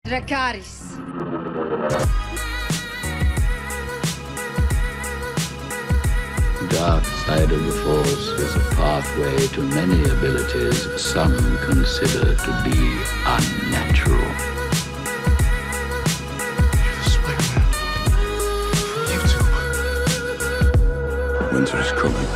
Dracarys. Dark side of the Force is a pathway to many abilities some consider to be unnatural. You're the Spider-Man from YouTube. Winter is coming.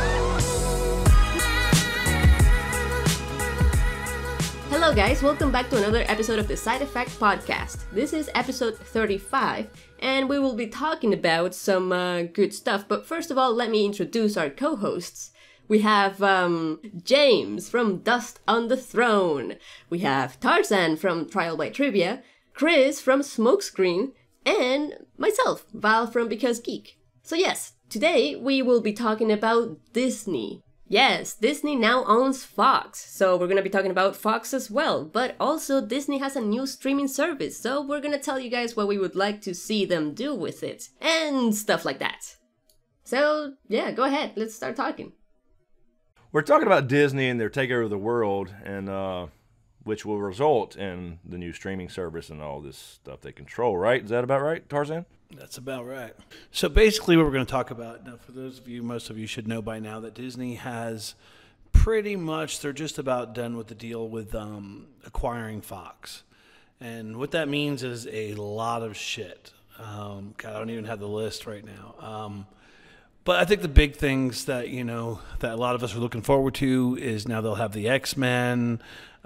Hello guys, welcome back to another episode of the Side Effect Podcast. This is episode 35, and we will be talking about some good stuff. But first of all, let me introduce our co-hosts. We have James from Dust on the Throne. We have Tarzan from Trial by Trivia, Chris from Smokescreen, and myself, Val from Because Geek. So yes, today we will be talking about Disney. Yes, Disney now owns Fox, so we're gonna be talking about Fox as well, but also Disney has a new streaming service, so we're gonna tell you guys what we would like to see them do with it, and stuff like that. So, yeah, go ahead, let's start talking. We're talking about Disney and their takeover of the world, and which will result in the new streaming service and all this stuff they control, right? Is that about right, Tarzan? That's about right. So basically what we're going to talk about, now for those of you, most of you should know by now that Disney has pretty much, they're just about done with the deal with acquiring Fox. And what that means is a lot of shit. God, I don't even have the list right now. But I think the big things that, you know, that a lot of us are looking forward to is now they'll have the X-Men.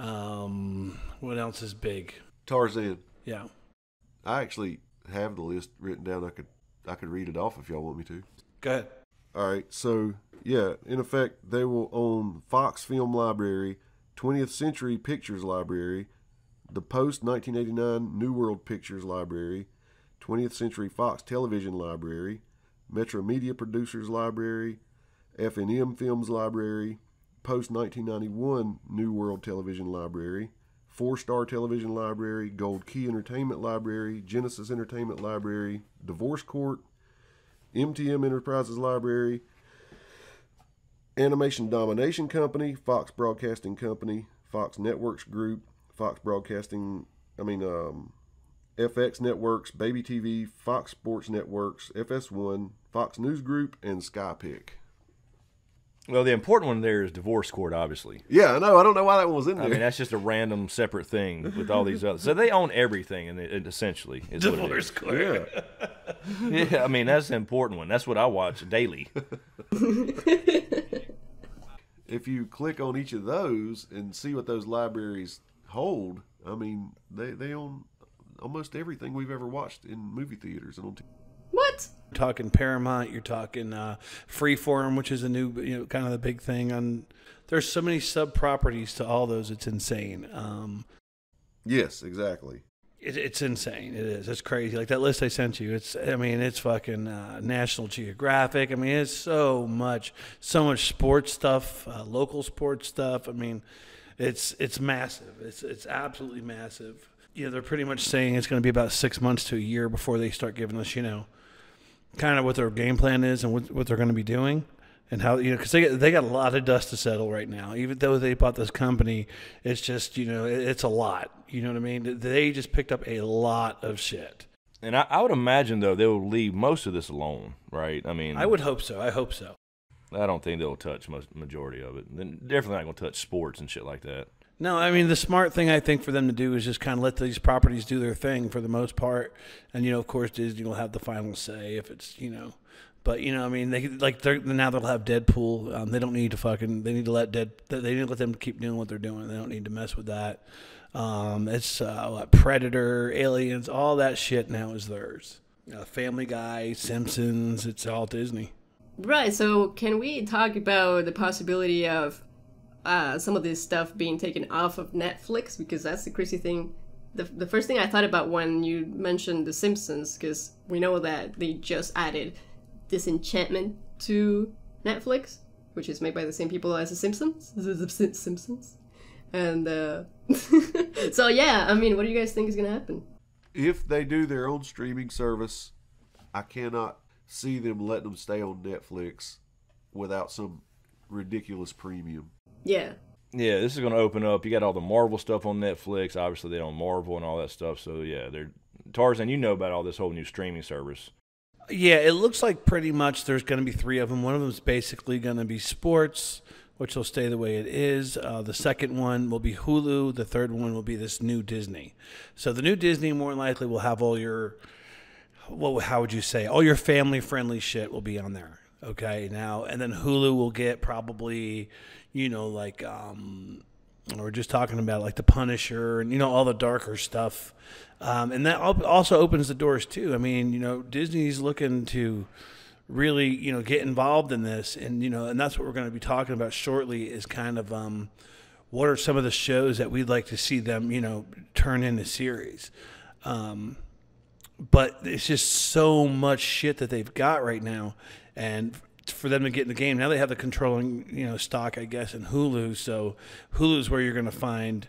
What else is big? Tarzan. Yeah. I actually have the list written down. I could read it off if y'all want me to. Go ahead. All right. So, yeah, in effect, they will own Fox Film Library, 20th Century Pictures Library, the post-1989 New World Pictures Library, 20th Century Fox Television Library, Metro Media Producers Library, F&M Films Library, post-1991 New World Television Library, Four Star Television Library, Gold Key Entertainment Library, Genesis Entertainment Library, Divorce Court, MTM Enterprises Library, Animation Domination Company, Fox Broadcasting Company, Fox Networks Group, Fox Broadcasting, FX Networks, Baby TV, Fox Sports Networks, FS1, Fox News Group, and SkyPick. Well, the important one there is Divorce Court, obviously. Yeah, I know. I don't know why that one was in there. I mean, that's just a random separate thing with all these others. So they own everything, and it essentially is Divorce Court. Yeah. Yeah, I mean, that's the important one. That's what I watch daily. If you click on each of those and see what those libraries hold, I mean, they own almost everything we've ever watched in movie theaters and on TV. What? You're talking Paramount, you're talking Freeform, which is a new, you know, kind of the big thing. There's so many sub-properties to all those, it's insane. Yes, exactly. It's insane. It is. It's crazy. Like that list I sent you, it's fucking National Geographic. I mean, it's so much sports stuff, local sports stuff. I mean, it's massive. It's absolutely massive. You know, they're pretty much saying it's going to be about 6 months to a year before they start giving us, you know, kind of what their game plan is and what they're going to be doing and how, you know, because they got a lot of dust to settle right now. Even though they bought this company, it's just, you know, it's a lot. You know what I mean? They just picked up a lot of shit. And I would imagine, though, they will leave most of this alone, right? I mean, I would hope so. I hope so. I don't think they'll touch majority of it. They're definitely not going to touch sports and shit like that. No, I mean, the smart thing I think for them to do is just kind of let these properties do their thing for the most part. And, you know, of course, Disney will have the final say if it's, you know. But, you know, I mean, now they'll have Deadpool. They don't need to they need to let them keep doing what they're doing. They don't need to mess with that. It's Predator, Aliens, all that shit now is theirs. Family Guy, Simpsons, it's all Disney. Right, so can we talk about the possibility of some of this stuff being taken off of Netflix? Because that's the crazy thing. The first thing I thought about when you mentioned The Simpsons, because we know that they just added Disenchantment to Netflix, which is made by the same people as The Simpsons. The Simpsons. And so yeah, I mean, what do you guys think is going to happen? If they do their own streaming service, I cannot see them letting them stay on Netflix without some ridiculous premium. Yeah. Yeah, this is going to open up. You got all the Marvel stuff on Netflix. Obviously, they own Marvel and all that stuff. So, yeah, Tarzan, you know about all this whole new streaming service. Yeah, it looks like pretty much there's going to be 3 of them. One of them is basically going to be sports, which will stay the way it is. The second one will be Hulu. The third one will be this new Disney. So the new Disney more than likely will have all your, how would you say, all your family-friendly shit will be on there. Okay, now, and then Hulu will get probably, like, we're just talking about like The Punisher and, all the darker stuff. And that also opens the doors too. I mean, Disney's looking to really, get involved in this. And, and that's what we're going to be talking about shortly is kind of what are some of the shows that we'd like to see them, turn into series. But it's just so much shit that they've got right now. And for them to get in the game, now they have the controlling, stock, I guess, in Hulu. So Hulu's where you're going to find,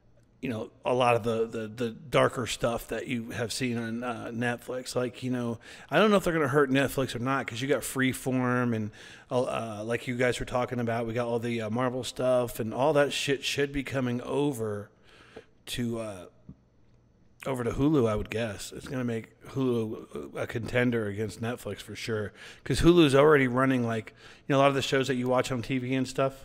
a lot of the darker stuff that you have seen on Netflix. Like, I don't know if they're going to hurt Netflix or not because you got Freeform and like you guys were talking about, we got all the Marvel stuff and all that shit should be coming over to Hulu, I would guess. It's going to make Hulu a contender against Netflix for sure. Because Hulu's already running like, a lot of the shows that you watch on TV and stuff.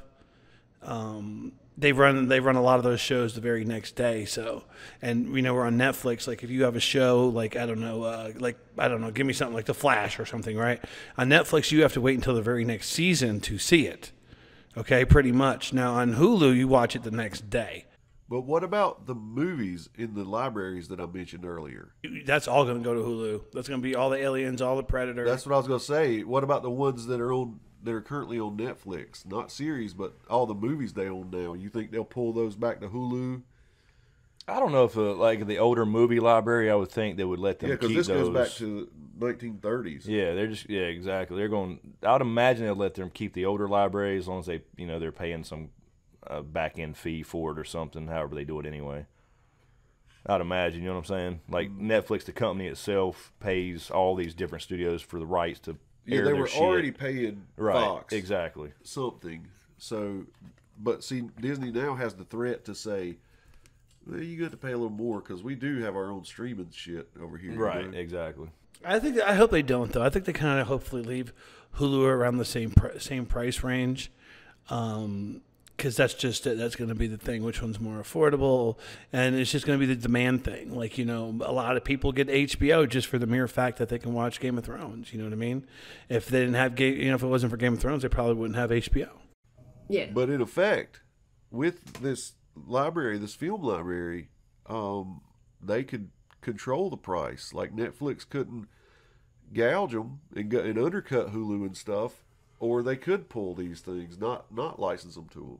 They run a lot of those shows the very next day. So, and we're on Netflix. Like if you have a show, like I don't know, give me something like The Flash or something, right? On Netflix, you have to wait until the very next season to see it. Okay, pretty much. Now on Hulu, you watch it the next day. But what about the movies in the libraries that I mentioned earlier? That's all going to go to Hulu. That's going to be all the Aliens, all the Predator. That's what I was going to say. What about the ones that are currently on Netflix? Not series, but all the movies they own now. You think they'll pull those back to Hulu? I don't know if like the older movie library, I would think they would let them keep those. Yeah, because this goes back to the 1930s. Yeah, exactly. I would imagine they'll let them keep the older library as long as they, they're paying some back end fee for it or something. However they do it anyway. I'd imagine, you know what I'm saying? Like Netflix, the company itself, pays all these different studios for the rights to air they their were shit. Already paying Fox. Exactly. Something. So, but see, Disney now has the threat to say, well, you got to pay a little more because we do have our own streaming shit over here. Right, exactly. I hope they don't, though. I think they kind of hopefully leave Hulu around the same price range. Because that's just it. That's going to be the thing. Which one's more affordable? And it's just going to be the demand thing. Like, a lot of people get HBO just for the mere fact that they can watch Game of Thrones. You know what I mean? If they didn't have if it wasn't for Game of Thrones, they probably wouldn't have HBO. Yeah. But in effect, with this library, this film library, they could control the price. Like Netflix couldn't gouge them and undercut Hulu and stuff. Or they could pull these things, not license them to them.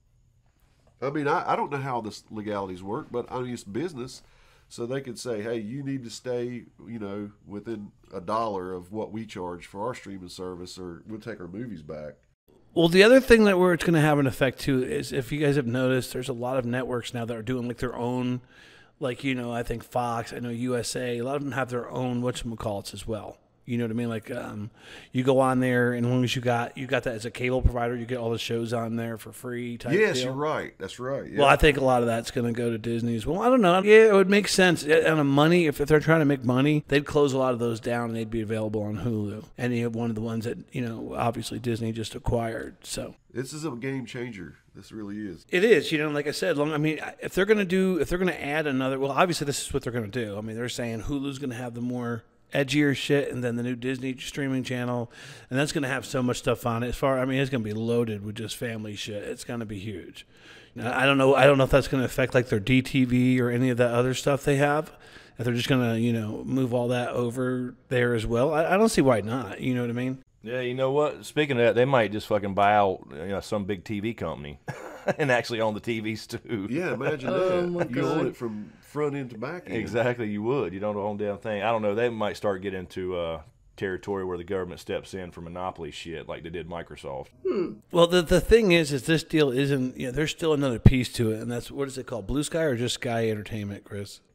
I mean, I don't know how the legalities work, but it's business. So they could say, hey, you need to stay, within $1 of what we charge for our streaming service, or we'll take our movies back. Well, the other thing where it's going to have an effect, too, is if you guys have noticed, there's a lot of networks now that are doing, like, their own, like, I think Fox, I know USA, a lot of them have their own whatchamacallits as well. You know what I mean? Like, you go on there, and as long as you got that as a cable provider, you get all the shows on there for free. Yes, deal. You're right. That's right. Yeah. Well, I think a lot of that's going to go to Disney as well. I don't know. Yeah, it would make sense. On money, if they're trying to make money, they'd close a lot of those down, and they'd be available on Hulu. Any of one of the ones that obviously Disney just acquired. So this is a game changer. This really is. It is. Like I said, if they're going to add another, well, obviously this is what they're going to do. I mean, they're saying Hulu's going to have the more edgier shit, and then the new Disney streaming channel, and that's going to have so much stuff on it. It's going to be loaded with just family shit. It's going to be huge. Now, I don't know if that's going to affect like their DTV or any of that other stuff they have. If they're just going to move all that over there as well, I don't see why not. You know what I mean? Yeah, you know what? Speaking of that, they might just fucking buy out some big TV company and actually own the TVs too. Yeah, imagine that. You own it from front end to back end. Exactly, you would. You don't own damn thing. I don't know. They might start getting into territory where the government steps in for monopoly shit like they did Microsoft. Well, the thing is this deal isn't, there's still another piece to it, and that's, what is it called, Blue Sky or just Sky Entertainment, Chris?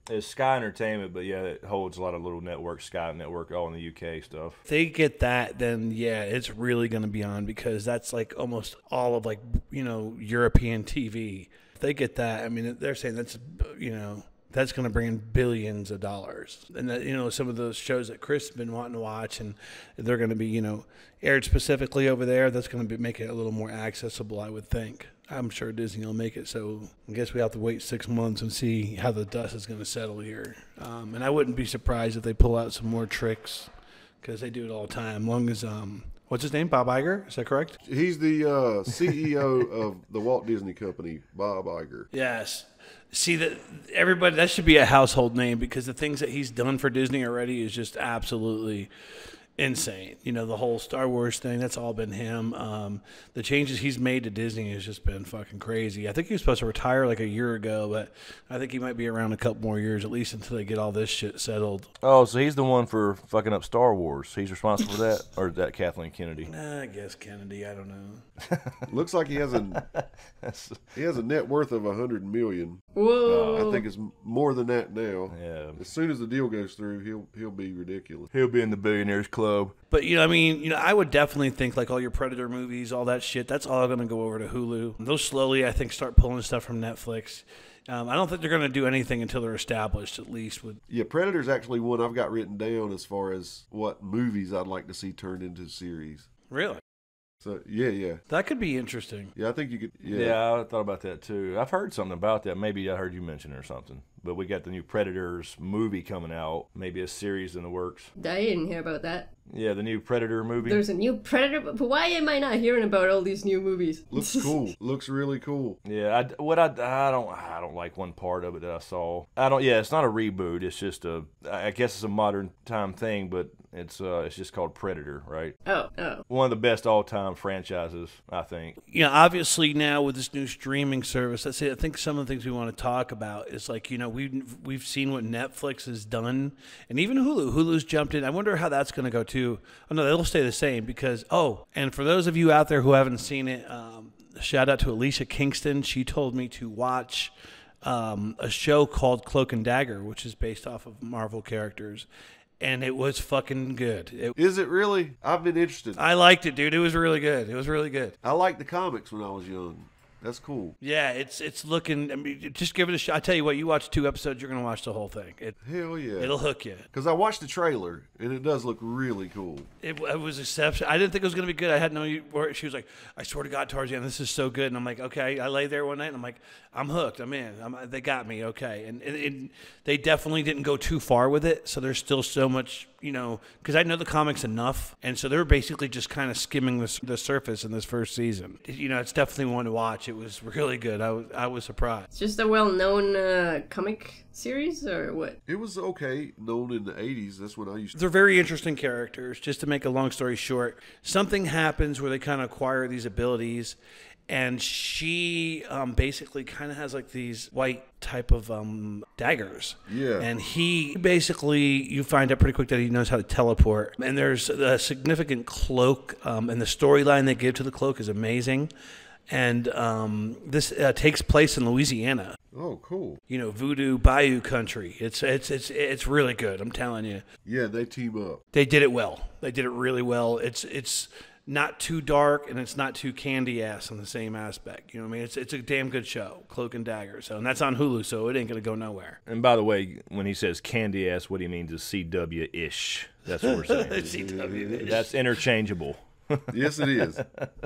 It's Sky Entertainment, but yeah, it holds a lot of little networks, Sky Network, all in the UK stuff. If they get that, then yeah, it's really going to be on, because that's like almost all of, like, you know, European TV. If they get that, I mean, they're saying that's, you know, that's going to bring in billions of dollars. And that, you know, some of those shows that Chris has been wanting to watch, and they're going to be, you know, aired specifically over there, that's going to make it a little more accessible, I would think. I'm sure Disney will make it, so I guess we have to wait 6 months and see how the dust is going to settle here. And I wouldn't be surprised if they pull out some more tricks, because they do it all the time. Long as, what's his name, Bob Iger? Is that correct? He's the CEO of the Walt Disney Company, Bob Iger. Yes. See, that everybody, that should be a household name, because the things that he's done for Disney already is just absolutely insane. You know, the whole Star Wars thing, that's all been him. The changes he's made to Disney has just been fucking crazy. I think he was supposed to retire like a year ago, but I think he might be around a couple more years at least until they get all this shit settled. Oh, so he's the one for fucking up Star Wars. He's responsible for that? Or is that Kathleen Kennedy? I guess Kennedy, I don't know. Looks like he has a net worth of $100 million. Whoa. I think it's more than that now. Yeah. As soon as the deal goes through, he'll be ridiculous. He'll be in the Billionaires Club. But, you know, I mean, you know, I would definitely think like all your Predator movies, all that shit, that's all going to go over to Hulu. They'll slowly, I think, start pulling stuff from Netflix. I don't think they're going to do anything until they're established, at least. Yeah, Predator's actually one I've got written down as far as what movies I'd like to see turned into series. Really? So, yeah. That could be interesting. Yeah, I think you could. Yeah, I thought about that too. I've heard something about that. Maybe I heard you mention it or something. But we got the new Predators movie coming out. Maybe a series in the works. I didn't hear about that. Yeah, the new Predator movie. There's a new Predator, but why am I not hearing about all these new movies? Looks cool. Looks really cool. Yeah, I don't like one part of it that I saw. Yeah, it's not a reboot. It's just I guess it's a modern time thing, but it's just called Predator, right? Oh. One of the best all-time franchises, I think. You know, obviously now with this new streaming service, that's it. I think some of the things we want to talk about is like, you know, we've seen what Netflix has done, and even Hulu. Hulu's jumped in. I wonder how that's going to go too. Oh no, they'll stay the same because and for those of you out there who haven't seen it, shout out to Alicia Kingston. She told me to watch a show called Cloak and Dagger, which is based off of Marvel characters. And it was fucking good. Is it really? I've been interested. I liked it, dude. It was really good. I liked the comics when I was young. That's cool. Yeah, it's looking. I mean, just give it a shot. I tell you what, you watch 2 episodes, you're gonna watch the whole thing. Hell yeah, it'll hook you. Because I watched the trailer and it does look really cool. It was exceptional. I didn't think it was gonna be good. I had no. She was like, I swear to God, Tarzan, this is so good. And I'm like, okay. I lay there one night and I'm like, I'm hooked. I'm in. They got me. Okay. And they definitely didn't go too far with it. So there's still so much, you know, because I know the comics enough, and so they were basically just kind of skimming the surface in this first season. You know, it's definitely one to watch. It was really good. I was surprised. It's just a well-known comic series, or what? It was okay, known in the 80s. That's when I used to. They're very interesting characters. Just to make a long story short, something happens where they kind of acquire these abilities, and she basically kind of has like these white type of daggers. Yeah. And he basically, you find out pretty quick that he knows how to teleport. And there's a significant cloak, and the storyline they give to the cloak is amazing. And this takes place in Louisiana. Oh, cool. You know, Voodoo Bayou country. It's really good. I'm telling you. Yeah, they team up. They did it well. They did it really well. It's not too dark and it's not too candy ass on the same aspect. You know what I mean? It's a damn good show, Cloak and Dagger. So, and that's on Hulu, so it ain't gonna go nowhere. And by the way, when he says candy ass, what he means is CW-ish. That's what we're saying. CW-ish. That's interchangeable. Yes, it is.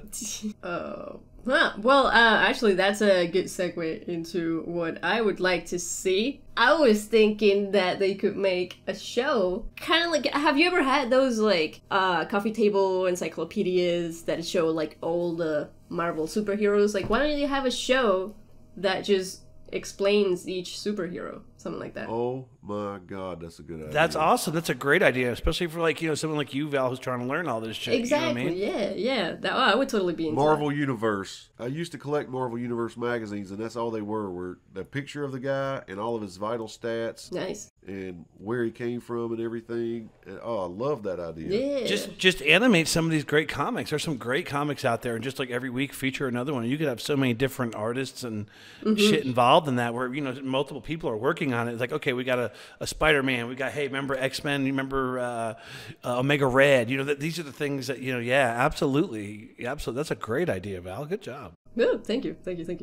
Oh. Huh. Well, actually, that's a good segue into what I would like to see. I was thinking that they could make a show, kind of like, have you ever had those, like, coffee table encyclopedias that show, like, all the Marvel superheroes? Like, why don't you have a show that just explains each superhero? Something like that. Oh, my God, that's a good idea. That's awesome. That's a great idea, especially for like, someone like you, Val, who's trying to learn all this shit. Exactly. You know what I mean? Yeah. I would totally be into Marvel Universe. I used to collect Marvel Universe magazines, and that's all they were the picture of the guy and all of his vital stats. Nice. And where he came from and everything. And, I love that idea. Yeah. Just animate some of these great comics. There's some great comics out there, and just like every week feature another one. You could have so many different artists and shit involved in that, where multiple people are working on it. It's like, okay, we got a Spider-Man. We got, hey, remember X-Men? You remember Omega Red? These are the things that yeah, absolutely. That's a great idea, Val. Good job. Oh, thank you.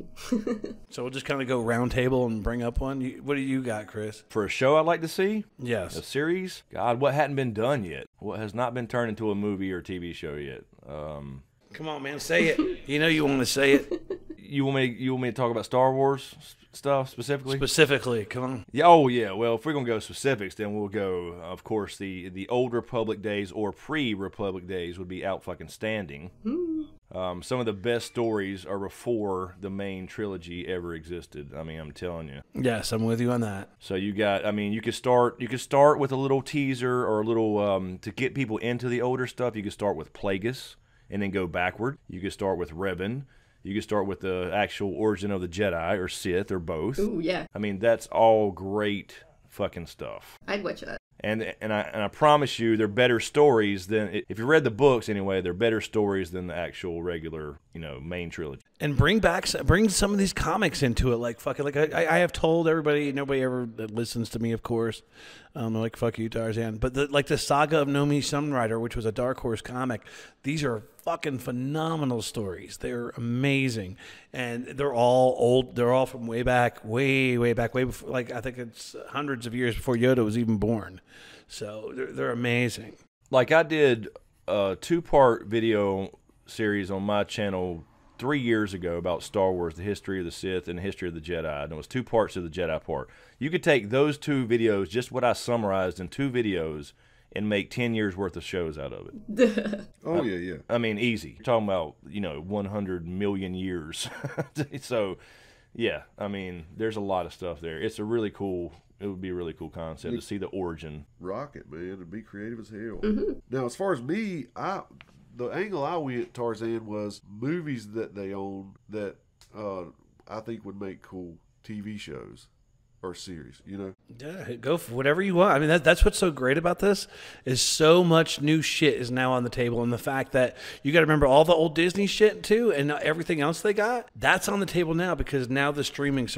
So we'll just kind of go round table and bring up one. What do you got, Chris? For a show I'd like to see, Yes. a series. God, what hadn't been done yet? What has not been turned into a movie or TV show yet? Come on, man, say it. You want to say it You want me to talk about Star Wars stuff specifically? specifically. Come on. Yeah. Oh, yeah. Well, if we're gonna go specifics, then we'll go. Of course, the old Republic days or pre-Republic days would be out fucking standing. Some of the best stories are before the main trilogy ever existed. I mean, I'm telling you. Yes, I'm with you on that. So you could start with a little teaser or a little to get people into the older stuff. You could start with Plagueis and then go backward. You could start with Revan. You could start with the actual origin of the Jedi or Sith or both. Ooh, yeah. I mean, that's all great fucking stuff. I'd watch that. And I promise you, they're better stories than, if you read the books anyway, they're better stories than the actual regular, main trilogy. And bring some of these comics into it, like fucking, like I have told everybody, nobody ever that listens to me, of course, like fuck you, Tarzan, but the Saga of Nomi Sunrider, which was a Dark Horse comic, these are fucking phenomenal stories. They're amazing, and they're all old. They're all from way back, way before. Like I think it's hundreds of years before Yoda was even born. So they're amazing. Like I did a 2-part video series on my channel 3 years ago about Star Wars, the history of the Sith and the history of the Jedi. And it was 2 parts of the Jedi part. You could take those 2 videos, just what I summarized in 2 videos, and make 10 years worth of shows out of it. Oh, yeah. I mean, easy. You're talking about, 100 million years. So, yeah, I mean, there's a lot of stuff there. It would be a really cool concept to see the origin. Rocket, man, and be creative as hell. Now, as far as me, the angle I went, Tarzan, was movies that they own that I think would make cool TV shows or series, Yeah, go for whatever you want. I mean, that's what's so great about this is so much new shit is now on the table, and the fact that you got to remember all the old Disney shit too, and everything else they got, that's on the table now because now the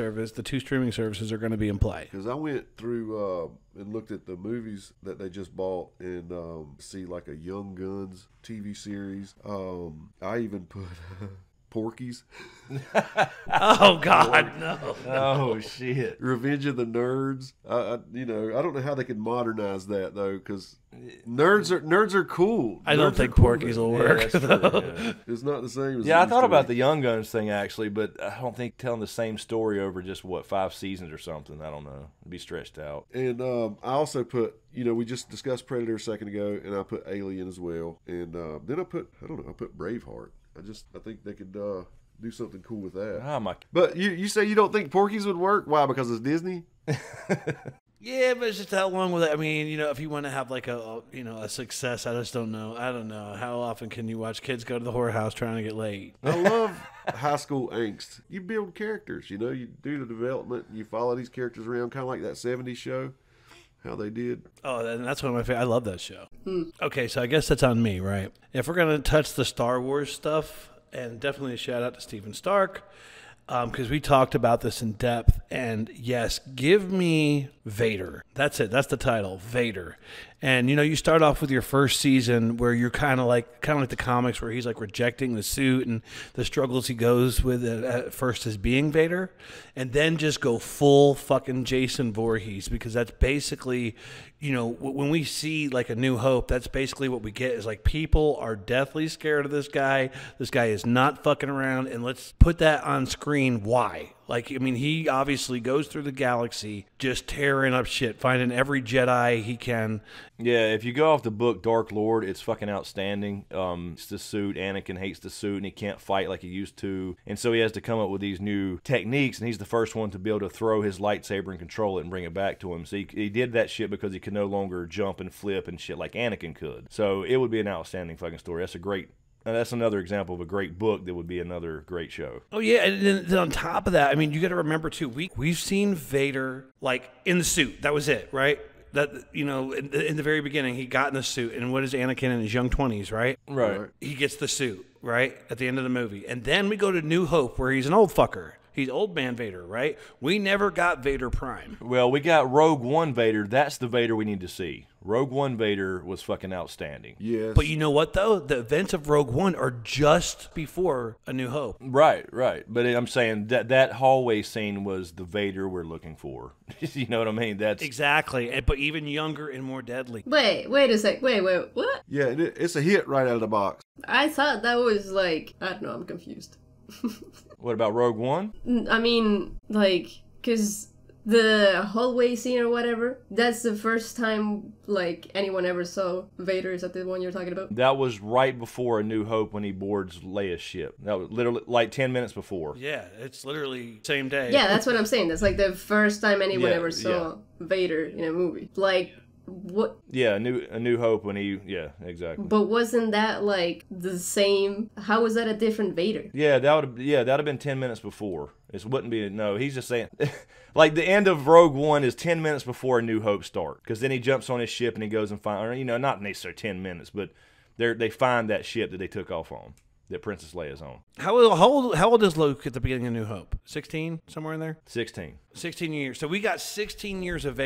2 streaming services are going to be in play. Because I went through and looked at the movies that they just bought and see like a Young Guns TV series. I even put Porky's. Oh God, no. Oh shit! Revenge of the Nerds. I don't know how they could modernize that though, because nerds are cool. I don't think Porky's will work. Yeah, that's true, yeah. It's not the same. As Yeah, I it thought used to about be. the Young Guns thing actually, but I don't think telling the same story over just 5 seasons or something. I don't know. It'd be stretched out. And I also put, we just discussed Predator a second ago, and I put Alien as well, and then I put Braveheart. I think they could do something cool with that. Oh my! But you say you don't think Porky's would work? Why? Because it's Disney? Yeah, but it's just how long with it. I mean, if you want to have like a success, I just don't know. I don't know. How often can you watch kids go to the whorehouse trying to get laid? I love high school angst. You build characters, you do the development, you follow these characters around, kind of like that 70s show, how they did. Oh, and that's one of my favorite. I love that show. Okay, so I guess that's on me, right? If we're going to touch the Star Wars stuff, and definitely a shout out to Steven Stark, because we talked about this in depth. And yes, give me Vader. That's it. That's the title, Vader. And you start off with your first season where you're kind of like the comics where he's like rejecting the suit and the struggles he goes with at first as being Vader, and then just go full fucking Jason Voorhees, because that's basically, when we see like A New Hope, that's basically what we get is like people are deathly scared of this guy. This guy is not fucking around, and let's put that on screen screen why. Like, I mean, he obviously goes through the galaxy just tearing up shit, finding every Jedi he can. Yeah, if you go off the book Dark Lord, it's fucking outstanding. It's the suit. Anakin hates the suit, and he can't fight like he used to. And so he has to come up with these new techniques, and he's the first one to be able to throw his lightsaber and control it and bring it back to him. So he did that shit because he could no longer jump and flip and shit like Anakin could. So it would be an outstanding fucking story. That's another example of a great book that would be another great show. Oh, yeah, and then on top of that, I mean, you got to remember, too, we've seen Vader, like, in the suit. That was it, right? That, you know, in the very beginning, he got in the suit, and what is Anakin in his young 20s, right? Right. He gets the suit, right, at the end of the movie. And then we go to New Hope, where he's an old fucker. He's old man Vader, right? We never got Vader Prime. Well, we got Rogue One Vader. That's the Vader we need to see. Rogue One Vader was fucking outstanding. Yes. But you know what, though? The events of Rogue One are just before A New Hope. Right. But I'm saying that hallway scene was the Vader we're looking for. You know what I mean? That's Exactly. But even younger and more deadly. Wait a sec. Wait, what? Yeah, it's a hit right out of the box. I thought that was like, I don't know, I'm confused. What about Rogue One? I mean, like, because the hallway scene or whatever, that's the first time, like, anyone ever saw Vader. Is that the one you're talking about? That was right before A New Hope when he boards Leia's ship. That was literally like 10 minutes before. Yeah, it's literally same day. Yeah, that's what I'm saying. That's like the first time anyone Yeah, ever saw Vader in a movie. Like, what? Yeah, A New Hope when yeah, exactly. But wasn't that like the same? How was that a different Vader? Yeah, that'd have been 10 minutes before. It wouldn't be no. He's just saying, like the end of Rogue One is 10 minutes before A New Hope start, because then he jumps on his ship and he goes and finds, or, you know, not necessarily 10 minutes, but they find that ship that they took off on, that Princess Leia's on. How old is Luke at the beginning of New Hope? 16, somewhere in there. 16. 16 years. So we got 16 years of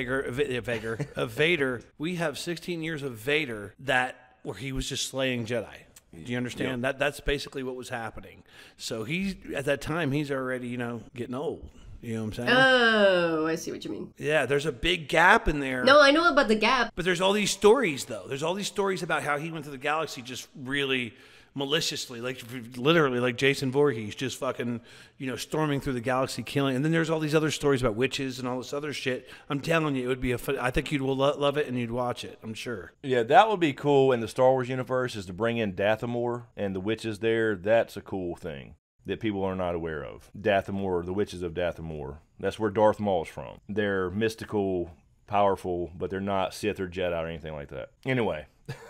Vader. We have 16 years of Vader where he was just slaying Jedi. Do you understand? Yep. That's basically what was happening. So at that time he's already, you know, getting old. You know what I'm saying? Oh, I see what you mean. Yeah, there's a big gap in there. No, I know about the gap. But there's all these stories, though. There's all these stories about how he went through the galaxy just really maliciously, like literally like Jason Voorhees, just fucking, you know, storming through the galaxy, killing. And then there's all these other stories about witches and all this other shit. I'm telling you, it would be I think you'd love it and you'd watch it, I'm sure. Yeah, that would be cool in the Star Wars universe, is to bring in Dathomir and the witches there. That's a cool thing that people are not aware of. Dathomir, the witches of Dathomir. That's where Darth Maul's from. They're mystical, powerful, but they're not Sith or Jedi or anything like that. Anyway.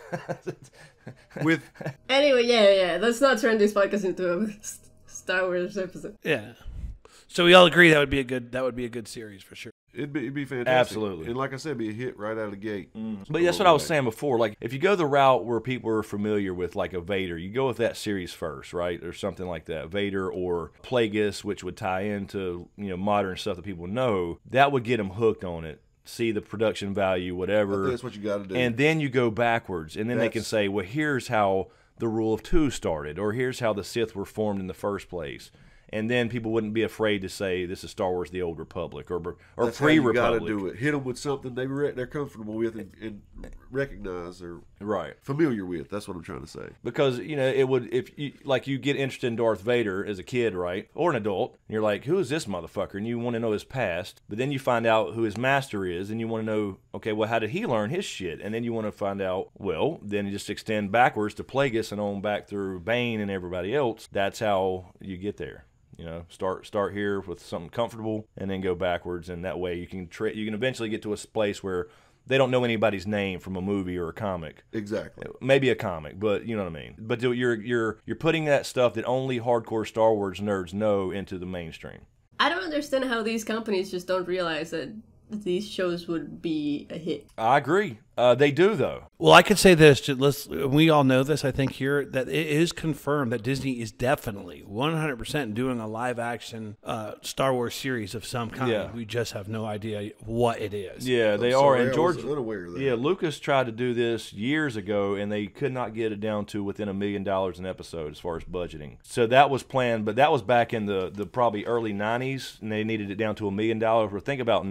Anyway, yeah. Let's not turn this podcast into a Star Wars episode. Yeah. So we all agree that would be a good series for sure. It'd be fantastic. Absolutely. And like I said, it'd be a hit right out of the gate. But that's what I was saying before. Like, if you go the route where people are familiar with, like, a Vader, you go with that series first, right? Or something like that. Vader or Plagueis, which would tie into, you know, modern stuff that people know. That would get them hooked on it. See the production value, whatever. I think that's what you got to do. And then you go backwards. And then they can say, well, here's how the Rule of Two started. Or here's how the Sith were formed in the first place. And then people wouldn't be afraid to say this is Star Wars: The Old Republic or That's pre-Republic. How you got to do it. Hit them with something they're comfortable with and recognize or familiar with. That's what I'm trying to say. Because, you know, it would, if you you get interested in Darth Vader as a kid, right, or an adult, and you're like, who is this motherfucker? And you want to know his past, but then you find out who his master is, and you want to know, okay, well, how did he learn his shit? And then you want to find out, well, then you just extend backwards to Plagueis and on back through Bane and everybody else. That's how you get there. You know, start here with something comfortable, and then go backwards, and that way you can eventually get to a place where they don't know anybody's name from a movie or a comic. Exactly. Maybe a comic, but you know what I mean. But you're putting that stuff that only hardcore Star Wars nerds know into the mainstream. I don't understand how these companies just don't realize that these shows would be a hit. I agree. They do, though. Well, I could say this. We all know this, I think, here, that it is confirmed that Disney is definitely 100% doing a live-action Star Wars series of some kind. Yeah. We just have no idea what it is. Yeah, they I'm are. sorry, And George, I was unaware of that. yeah, Lucas tried to do this years ago, and they could not get it down to within $1 million an episode as far as budgeting. So that was planned, but that was back in the probably early 90s, and they needed it down to $1 million. But think about now,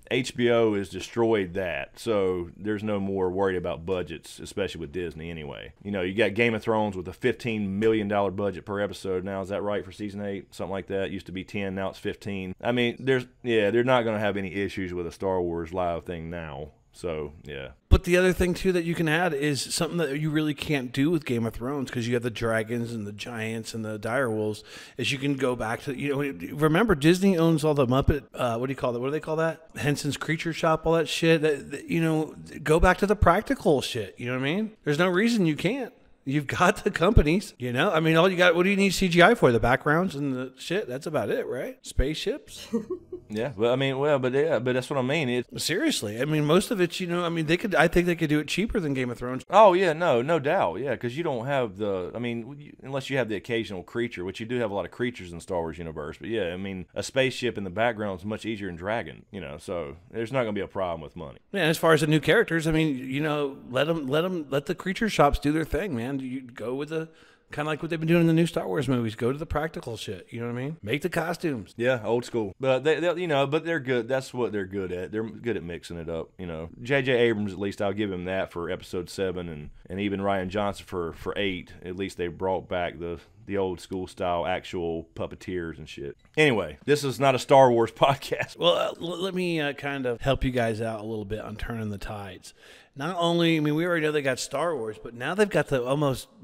HBO has destroyed that, so there's no more worried about budgets, especially with Disney anyway. You know, you got Game of Thrones with a $15 million budget per episode now. Is that right for season 8? Something like that. It used to be 10, now it's 15. I mean, they're not going to have any issues with a Star Wars live thing now. So, yeah. But the other thing, too, that you can add is something that you really can't do with Game of Thrones, because you have the dragons and the giants and the direwolves, is you can go back to, remember Disney owns all the Muppet, what do they call that? Henson's Creature Shop, all that shit. Go back to the practical shit, you know what I mean? There's no reason you can't. You've got the companies, I mean, all you got, what do you need CGI for? The backgrounds and the shit. That's about it, right? Spaceships. Yeah, but I mean, but that's what I mean. Seriously, I mean, most of it, I mean, I think they could do it cheaper than Game of Thrones. Oh yeah, no doubt, yeah, because you don't have unless you have the occasional creature, which you do have a lot of creatures in the Star Wars universe. But yeah, I mean, a spaceship in the background is much easier than dragon, so there's not going to be a problem with money. Yeah, as far as the new characters, I mean, let the creature shops do their thing, man. You go with the kind of like what they've been doing in the new Star Wars movies. Go to the practical shit. You know what I mean? Make the costumes. Yeah, old school. But but they're good. That's what they're good at. They're good at mixing it up. J.J. Abrams, at least I'll give him that for episode 7, and even Rian Johnson for 8. At least they brought back the old school style actual puppeteers and shit. Anyway, this is not a Star Wars podcast. Well, let me kind of help you guys out a little bit on turning the tides. Not only, I mean, we already know they got Star Wars, but now they've got they got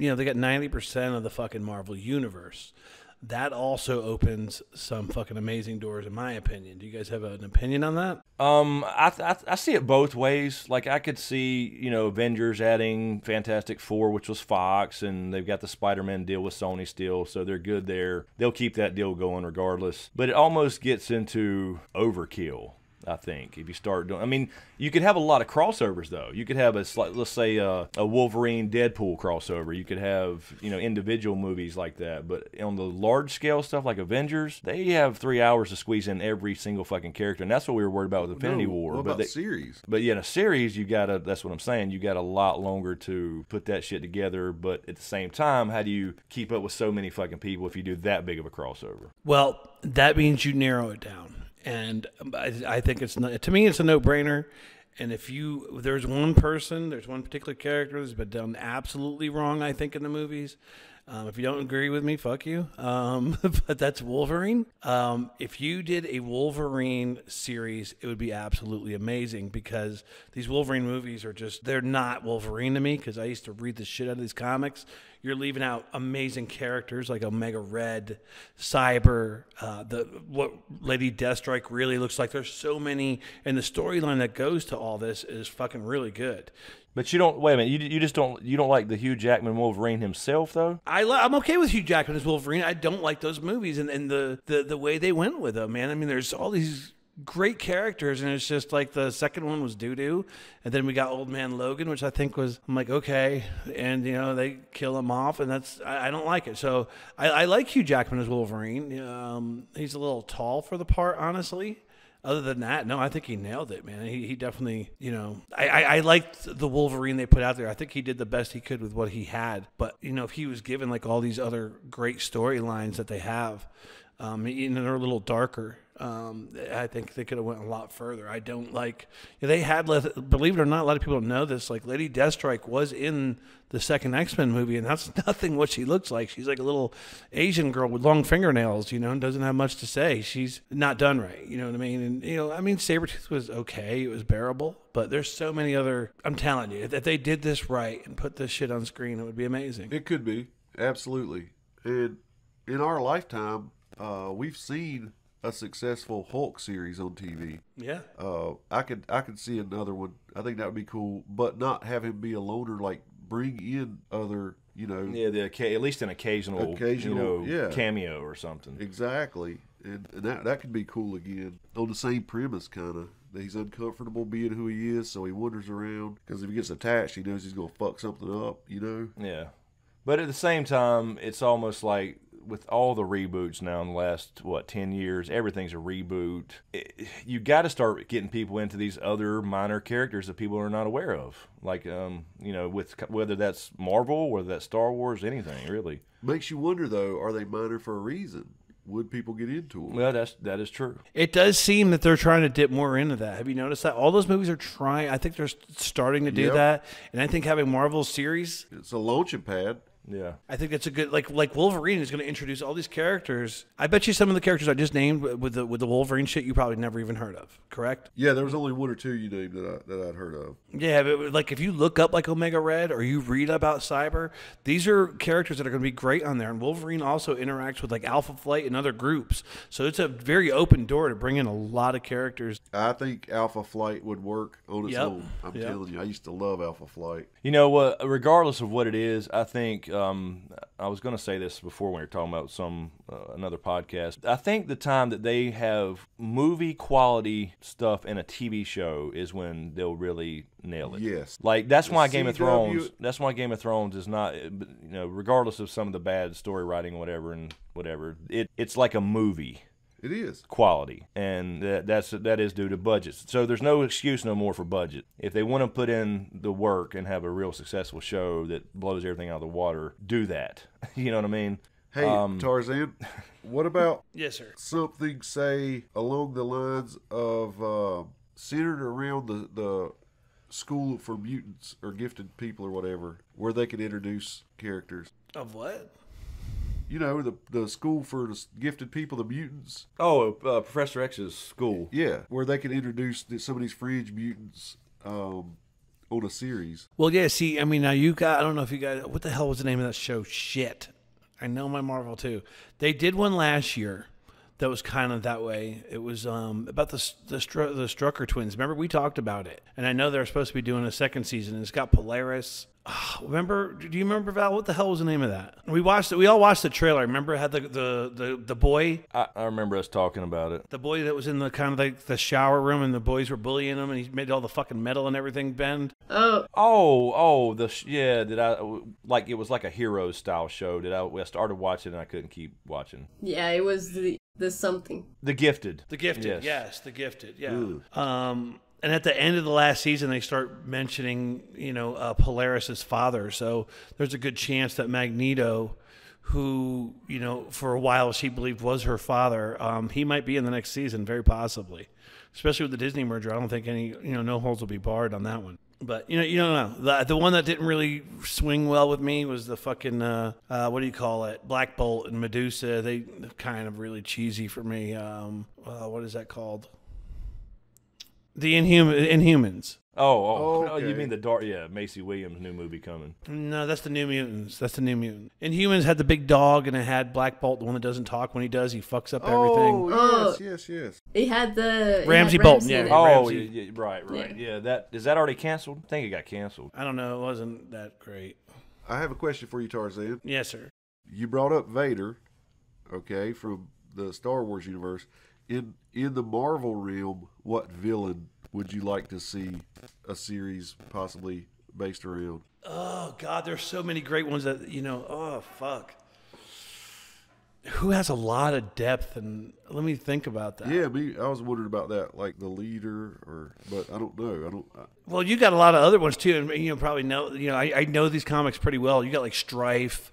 90% of the fucking Marvel universe. That also opens some fucking amazing doors, in my opinion. Do you guys have an opinion on that? I see it both ways. Like, I could see, Avengers adding Fantastic Four, which was Fox, and they've got the Spider-Man deal with Sony still, so they're good there. They'll keep that deal going regardless. But it almost gets into overkill, I think, if you start doing. I mean, you could have a lot of crossovers though. You could have let's say a Wolverine Deadpool crossover. You could have individual movies like that. But on the large scale stuff like Avengers, they have 3 hours to squeeze in every single fucking character, and that's what we were worried about with Infinity War. What about series? But yeah, in a series, you gotta. That's what I'm saying. You got a lot longer to put that shit together. But at the same time, how do you keep up with so many fucking people if you do that big of a crossover? Well, that means you narrow it down. And I think to me, it's a no-brainer. And there's one particular character that's been done absolutely wrong, I think, in the movies. If you don't agree with me, fuck you. But that's Wolverine. If you did a Wolverine series, it would be absolutely amazing, because these Wolverine movies they're not Wolverine to me, because I used to read the shit out of these comics. You're leaving out amazing characters like Omega Red, Cyber, what Lady Deathstrike really looks like. There's so many, and the storyline that goes to all this is fucking really good. But you don't. Wait a minute. You just don't. You don't like the Hugh Jackman Wolverine himself, though. I'm okay with Hugh Jackman as Wolverine. I don't like those movies and the way they went with them, man. I mean, there's all these great characters, and it's just like the second one was doo-doo, and then we got Old Man Logan, which I think was, I'm like, okay, and they kill him off, and I don't like it. So I like Hugh Jackman as Wolverine. He's a little tall for the part, honestly. Other than that, no, I think he nailed it, man. He definitely, I liked the Wolverine they put out there. I think he did the best he could with what he had. But, if he was given like all these other great storylines that they have, they're a little darker. I think they could have went a lot further. I don't like. They had, believe it or not, a lot of people don't know this. Like, Lady Deathstrike was in the second X-Men movie, and that's nothing what she looks like. She's like a little Asian girl with long fingernails, and doesn't have much to say. She's not done right, you know what I mean? And Sabretooth was okay. It was bearable, but there's so many other. I'm telling you, if they did this right and put this shit on screen, it would be amazing. It could be, absolutely. And in our lifetime, we've seen a successful Hulk series on TV. Yeah. I could see another one. I think that would be cool, but not have him be a loner. Like, bring in other, Yeah, at least an occasional cameo or something. Exactly, and that could be cool again. On the same premise, kind of. He's uncomfortable being who he is, so he wanders around. Because if he gets attached, he knows he's going to fuck something up. Yeah, but at the same time, it's almost like, with all the reboots now in the last 10 years, everything's a reboot. You got to start getting people into these other minor characters that people are not aware of, like with whether that's Marvel, whether that's Star Wars, anything really. Makes you wonder though, are they minor for a reason? would people get into them? Well, that is true. It does seem that they're trying to dip more into that. Have you noticed that? All those movies are trying. I think they're starting to do Yep. that. And I think having Marvel series, It's a launching pad. Yeah. I think that's a good like Wolverine is going to introduce all these characters. I bet you some of the characters I just named with the Wolverine shit you probably never even heard of. Correct? Yeah, there was only one or two you named that I'd heard of. Yeah, but like if you look up like Omega Red or you read about Cyber, these are characters that are going to be great on there. And Wolverine also interacts with like Alpha Flight and other groups, so it's a very open door to bring in a lot of characters. I think Alpha Flight would work on its Yep. own. I'm Yep. telling you, I used to love Alpha Flight. You know what? Regardless of what it is, I think I was going to say this before when we were talking about another podcast. I think the time that they have movie quality stuff in a TV show is when they'll really nail it. Yes. Like that's The why Game of CW Thrones. That's why Game of Thrones is not. Regardless of some of the bad story writing, whatever, it's like a movie. It is. Quality, and that is due to budgets. So there's no excuse no more for budget. If they want to put in the work and have a real successful show that blows everything out of the water, do that. You know what I mean? Hey, Tarzan, what about Yes, sir. something, say, along the lines of centered around the school for mutants or gifted people or whatever, where they could introduce characters? Of what? You know, the school for the gifted people, the mutants. Oh, Professor X's school. Yeah, where they could introduce some of these fringe mutants on a series. Well, yeah. See, I mean, now you got. I don't know if you guys. What the hell was the name of that show? Shit. I know my Marvel too. They did one last year that was kind of that way. It was about the Strucker twins. Remember we talked about it, and I know they're supposed to be doing a second season. And it's got Polaris. Remember? Do you remember, Val? What the hell was the name of that? We watched it. We all watched the trailer. Remember? It had the boy. I remember us talking about it. The boy that was in the kind of like the shower room, and the boys were bullying him, and he made all the fucking metal and everything bend. Did I like it was like a Heroes style show? I started watching and I couldn't keep watching. Yeah, it was the something. The Gifted. The Gifted, Yes. yes, The Gifted, yeah. Ooh. And at the end of the last season, they start mentioning, Polaris's father. So there's a good chance that Magneto, who, for a while she believed was her father, he might be in the next season, very possibly. Especially with the Disney merger, I don't think any, no holds will be barred on that one. But, you don't know. The one that didn't really swing well with me was the fucking, what do you call it? Black Bolt and Medusa. They kind of really cheesy for me. What is that called? The Inhumans. Oh, Okay. you mean Macy Williams' new movie coming? No, that's the New Mutants. That's the New Mutant. Inhumans had the big dog, and it had Black Bolt, the one that doesn't talk. When he does, he fucks up everything. Oh, yes. It had Ramsey had Bolton, Ramsey in yeah. it. Oh, Ramsey. yeah, right. Yeah, is that already canceled? I think it got canceled. I don't know. It wasn't that great. I have a question for you, Tarzan. Yes, sir. You brought up Vader, okay, from the Star Wars universe. In the Marvel realm, what villain would you like to see a series possibly based around? Oh, God, there's so many great ones that, oh, fuck. Who has a lot of depth? And let me think about that. Yeah, I was wondering about that, like the leader, but I don't know. Well, you got a lot of other ones, too. And, probably know, I know these comics pretty well. You got, like, Strife.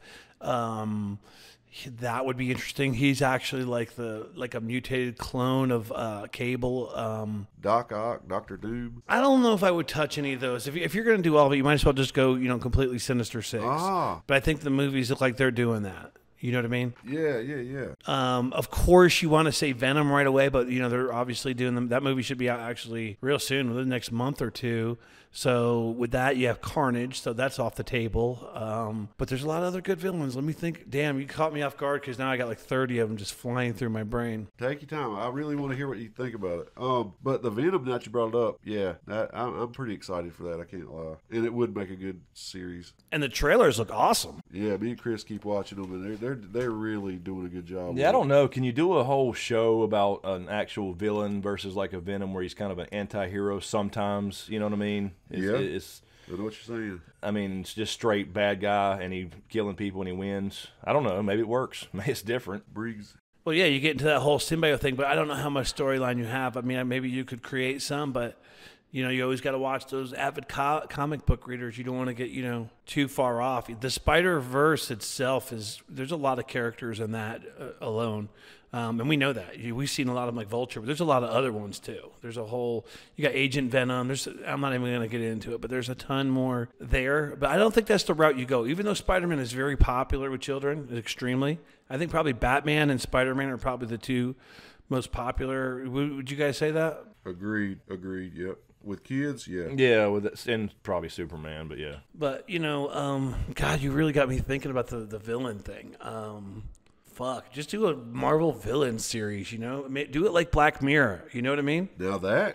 That would be interesting. He's actually like a mutated clone of Cable. Doc Ock, Doctor Doom. I don't know if I would touch any of those. If you're going to do all of it, you might as well just go, completely Sinister Six. Ah. But I think the movies look like they're doing that. You know what I mean? Yeah. Of course, you want to say Venom right away, but they're obviously doing them. That movie should be out actually real soon, within the next month or two. So with that, you have Carnage, so that's off the table. But there's a lot of other good villains. Let me think. Damn, you caught me off guard because now I got like 30 of them just flying through my brain. Take your time. I really want to hear what you think about it. But the Venom that you brought up, yeah, I'm pretty excited for that. I can't lie, and it would make a good series. And the trailers look awesome. Yeah, me and Chris keep watching them, and they're really doing a good job. Yeah, I don't know. Can you do a whole show about an actual villain versus like a Venom where he's kind of an anti-hero sometimes? You know what I mean? I know what you're saying. I mean, it's just straight bad guy, and he killing people and he wins. I don't know. Maybe it works. Maybe it's different. Briggs. Well, yeah, you get into that whole symbiote thing, but I don't know how much storyline you have. I mean, maybe you could create some, but You know, you always got to watch those avid comic book readers. You don't want to get, too far off. The Spider-Verse itself there's a lot of characters in that alone. And we know that. We've seen a lot of them like Vulture, but there's a lot of other ones too. There's you got Agent Venom. I'm not even going to get into it, but there's a ton more there. But I don't think that's the route you go. Even though Spider-Man is very popular with children, extremely, I think probably Batman and Spider-Man are probably the two most popular. Would you guys say that? Agreed. Yep. With kids, yeah. Yeah, and probably Superman, but yeah. But, God, you really got me thinking about the villain thing. Fuck, just do a Marvel villain series, Do it like Black Mirror, you know what I mean? Now where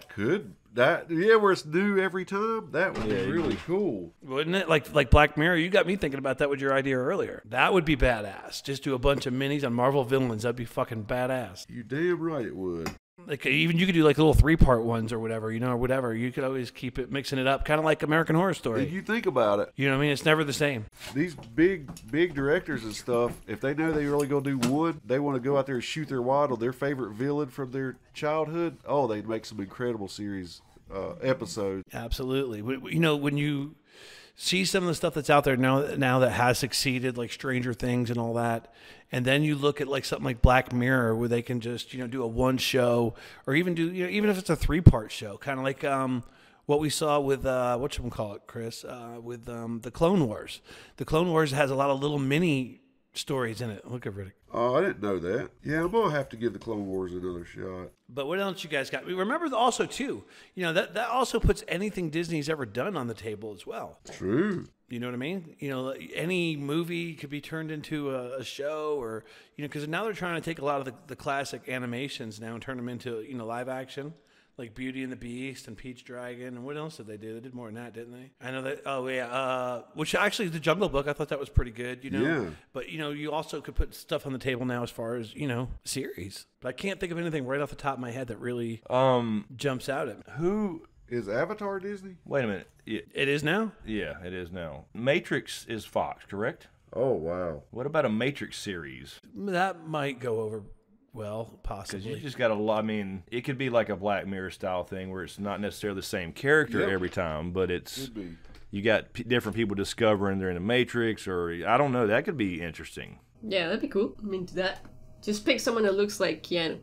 it's new every time, that would be really cool. Wouldn't it? Like Black Mirror, you got me thinking about that with your idea earlier. That would be badass. Just do a bunch of minis on Marvel villains. That'd be fucking badass. You damn right it would. Like even you could do like little 3-part ones or whatever, or whatever. You could always keep it mixing it up, kind of like American Horror Story. If you think about it, you know what I mean? It's never the same. These big directors and stuff, if they know they're really gonna do one, they want to go out there and shoot their wad on their favorite villain from their childhood. Oh, they'd make some incredible series episodes. Absolutely. When you see some of the stuff that's out there now that has succeeded, like Stranger Things and all that, and then you look at like something like Black Mirror, where they can just do a one show, or even do even if it's a 3-part show, kind of like what we saw with whatchamacallit, Chris, with the Clone Wars. The Clone Wars has a lot of little mini stories in it. Look at Riddick. Oh, I didn't know that. Yeah, I'm gonna have to give the Clone Wars another shot. But what else you guys got? Remember also too, that also puts anything Disney's ever done on the table as well. True. You know what I mean? Any movie could be turned into a show, or because now they're trying to take a lot of the classic animations now and turn them into live action. Like Beauty and the Beast and Peach Dragon, and what else did they do? They did more than that, didn't they? I know that. Oh yeah, which actually the Jungle Book, I thought that was pretty good. Yeah. But you also could put stuff on the table now as far as series. But I can't think of anything right off the top of my head that really jumps out at me. Who is Avatar Disney? Wait a minute. It is now. Yeah, it is now. Matrix is Fox, correct? Oh wow. What about a Matrix series? That might go over. Well, possibly. Because you just got it could be like a Black Mirror style thing where it's not necessarily the same character every time, but you got different people discovering they're in the Matrix, or I don't know. That could be interesting. Yeah, that'd be cool. I'm into that. Just pick someone that looks like Keanu.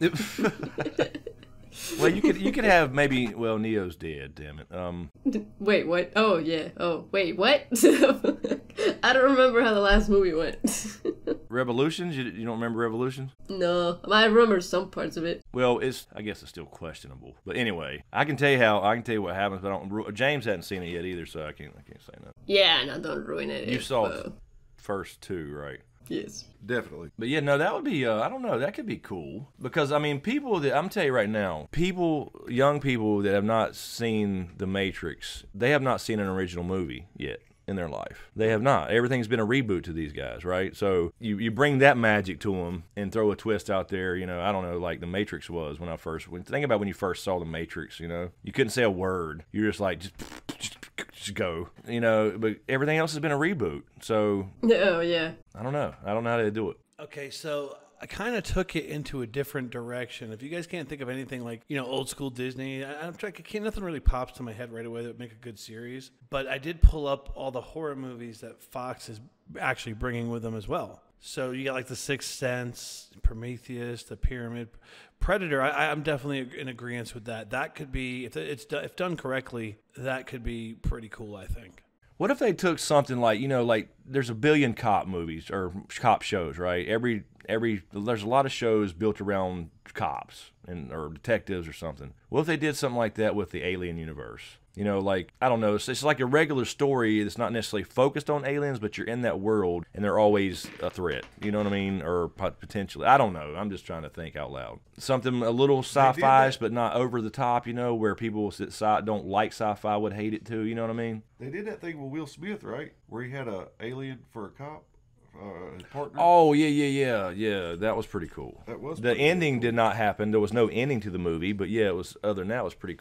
Well, you could have Neo's dead. Damn it. Wait, what? Oh yeah. Oh wait, what? I don't remember how the last movie went. Revolutions? You don't remember Revolutions? No, I remember some parts of it. Well, I guess it's still questionable. But anyway, I can tell you what happens. But James hadn't seen it yet either, so I can't say nothing. Yeah, no, don't ruin it. You saw the first two, right? Yes. Definitely. But yeah, no, that would be, I don't know, that could be cool. Because, people that, I'm telling you right now, young people that have not seen The Matrix, they have not seen an original movie yet in their life. They have not. Everything's been a reboot to these guys, right? So you bring that magic to them and throw a twist out there, I don't know, like The Matrix was think about when you first saw The Matrix, you couldn't say a word. You're just like, just go, but everything else has been a reboot. So, oh yeah. I don't know how to do it. Okay, so I kind of took it into a different direction. If you guys can't think of anything like, old school Disney, nothing really pops to my head right away that would make a good series. But I did pull up all the horror movies that Fox is actually bringing with them as well. So you got like The Sixth Sense, Prometheus, The Pyramid, Predator. I'm definitely in agreement with that. That could be, if done correctly, that could be pretty cool, I think. What if they took something like, like there's a billion cop movies or cop shows, right? There's a lot of shows built around cops or detectives or something. What if they did something like that with the Alien universe? Like, I don't know, it's like a regular story that's not necessarily focused on aliens, but you're in that world and they're always a threat. You know what I mean? Or potentially. I don't know. I'm just trying to think out loud. Something a little sci-fi, but not over the top, where people that don't like sci-fi would hate it too. You know what I mean? They did that thing with Will Smith, right? Where he had an alien for a cop. Partner. Oh yeah. That was pretty cool. That was the ending cool. Did not happen. There was no ending to the movie, but yeah, it was. Other than that, it was pretty cool.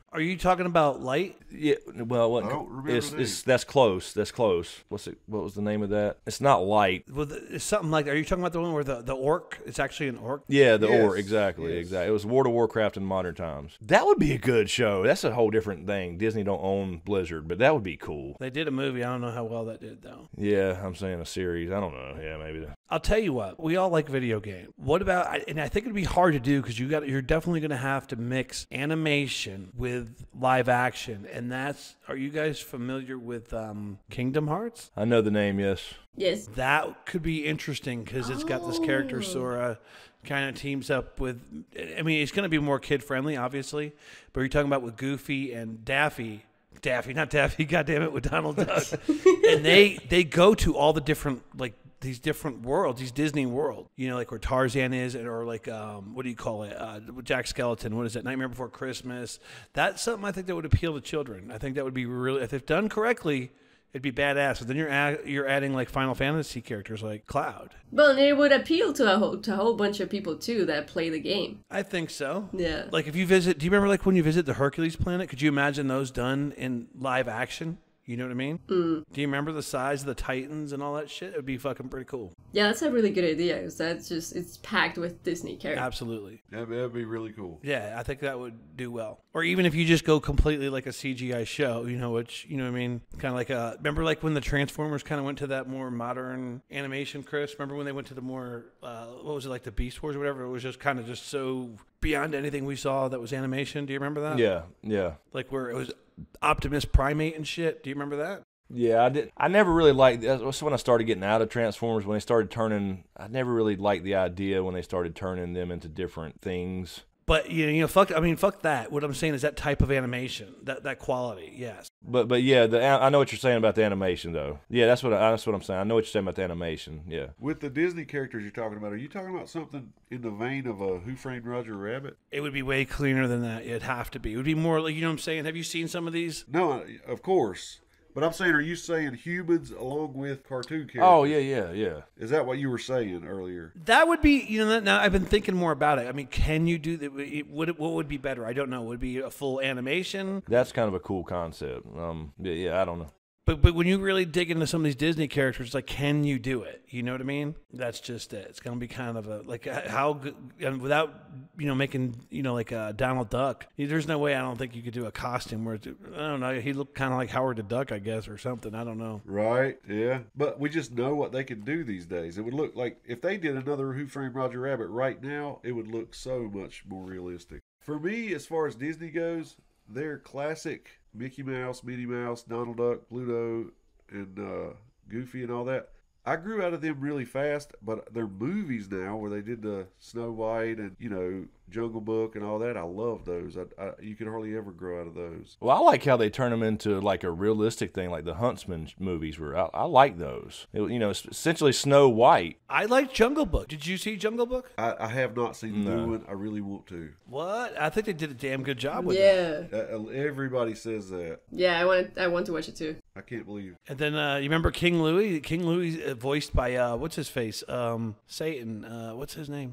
Are you talking about Light? Yeah, well, I don't remember the name. that's close. That's close. What was the name of that? It's not Light. Well, it's something like. Are you talking about the one where the orc? It's actually an orc. Yeah, the Yes, Orc. Exactly. yes. Exactly. It was World of Warcraft in modern times. That would be a good show. That's a whole different thing. Disney don't own Blizzard, but that would be cool. They did a movie. I don't know how well that did though. Yeah, I'm saying a series. I don't know. Yeah, maybe. I'll tell you what. We all like video games. What about? And I think it'd be hard to do because you're definitely going to have to mix animation with live action, and that's. Are you guys familiar with Kingdom Hearts? I know the name. Yes. Yes. That could be interesting because it's got this character Sora kind of teams up with. I mean, it's going to be more kid friendly, obviously, but you're talking about with Goofy and Daffy, not Daffy. God damn it, with Donald Duck, and they go to all the different like. These different worlds, these Disney world, you know, like where Tarzan is, or like what do you call it? Jack Skellington. What is it? Nightmare Before Christmas. That's something I think that would appeal to children. I think that would be really, if it's done correctly, it'd be badass. But then you're adding like Final Fantasy characters like Cloud. Well, and it would appeal to a whole bunch of people too that play the game. I think so. Yeah. Like if you visit, do you remember like when you visit the Hercules planet? Could you imagine those done in live action? You know what I mean? Do you remember the size of the Titans and all that shit? It would be fucking pretty cool. Yeah, that's a really good idea because it's packed with Disney characters. Absolutely. That'd be really cool. Yeah, I think that would do well. Or even if you just go completely like a CGI show, you know, which, you know what I mean? Kind of like remember like when the Transformers kind of went to that more modern animation, Chris? Remember when they went to the more, what was it, like the Beast Wars or whatever? It was just kind of just so beyond anything we saw that was animation. Do you remember that? Yeah. Like where it was Optimus Primate and shit. Do you remember that? Yeah, I did. I never really liked. That's when I started getting out of Transformers. When they started turning, I never really liked the idea when they started turning them into different things. But you know, fuck that. What I'm saying is that type of animation, that quality, yes. But yeah, I know what you're saying about the animation though. Yeah, that's what I'm saying. I know what you're saying about the animation. Yeah. With the Disney characters you're talking about, are you talking about something in the vein of Who Framed Roger Rabbit? It would be way cleaner than that. It'd have to be. It would be more like, you know what I'm saying? Have you seen some of these? No, of course. But I'm saying, are you saying humans along with cartoon characters? Oh yeah. Is that what you were saying earlier? That would be, you know, now I've been thinking more about it. I mean, can you do that? What would be better? I don't know. Would it be a full animation? That's kind of a cool concept. Yeah, I don't know. But when you really dig into some of these Disney characters, like, can you do it? You know what I mean? That's just it. It's going to be kind of a, like, how good, and without, you know, making, you know, like a Donald Duck. There's no way I don't think you could do a costume where, I don't know, he looked kind of like Howard the Duck, I guess, or something. I don't know. Right, yeah. But we just know what they can do these days. It would look like, if they did another Who Framed Roger Rabbit right now, it would look so much more realistic. For me, as far as Disney goes, their classic Mickey Mouse, Minnie Mouse, Donald Duck, Pluto, and Goofy and all that, I grew out of them really fast, but their movies now, where they did the Snow White and, you know, Jungle Book and all that, I love those. You can hardly ever grow out of those. Well, I like how they turn them into like a realistic thing, like the Huntsman movies were. I like those. You know, it's essentially Snow White. I like Jungle Book. Did you see Jungle Book? I have not seen the new one. I really want to. What? I think they did a damn good job with it. Yeah. Everybody says that. Yeah, I want to watch it too. I can't believe. And then you remember King Louie? King Louie voiced by what's his face? Satan. What's his name?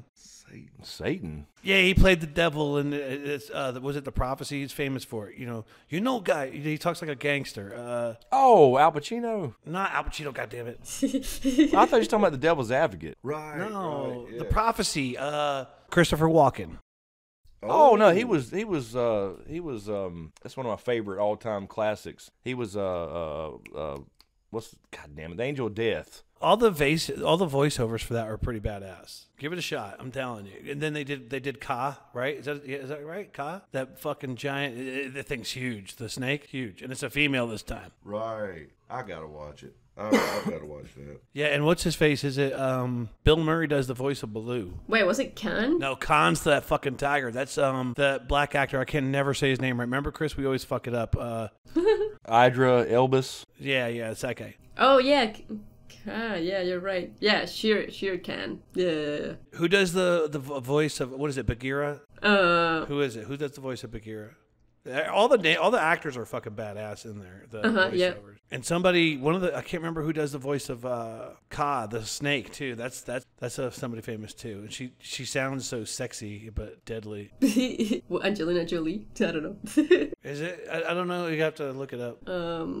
Satan. Yeah, he played the devil, and was it The Prophecy? He's famous for it. You know, guy. He talks like a gangster. Al Pacino. Not Al Pacino. God damn it. I thought you were talking about the Devil's Advocate. Right. No, right, yeah. The Prophecy. Christopher Walken. Oh no, he was. That's one of my favorite all-time classics. He was what's God damn it, the Angel of Death. All the voiceovers for that are pretty badass. Give it a shot, I'm telling you. And then they did Ka, right? Is that right? Ka? That fucking giant. The thing's huge. The snake, huge, and it's a female this time. Right. I gotta watch it. I've gotta watch that. Yeah, and what's his face? Is it Bill Murray does the voice of Baloo? Wait, was it Khan? No, Khan's that fucking tiger. That's the black actor. I can never say his name right. Remember, Chris? We always fuck it up. Idra Elbas. Yeah, it's that guy. Oh yeah. Yeah, you're right. Yeah, Shere Khan. Yeah. Who does the voice of, what is it, Bagheera? Who is it? Who does the voice of Bagheera? All the actors are fucking badass in there. The voiceovers. And somebody, I can't remember who does the voice of Ka, the snake too. That's somebody famous too. And she sounds so sexy but deadly. Well, Angelina Jolie. I don't know. Is it? I don't know. You have to look it up.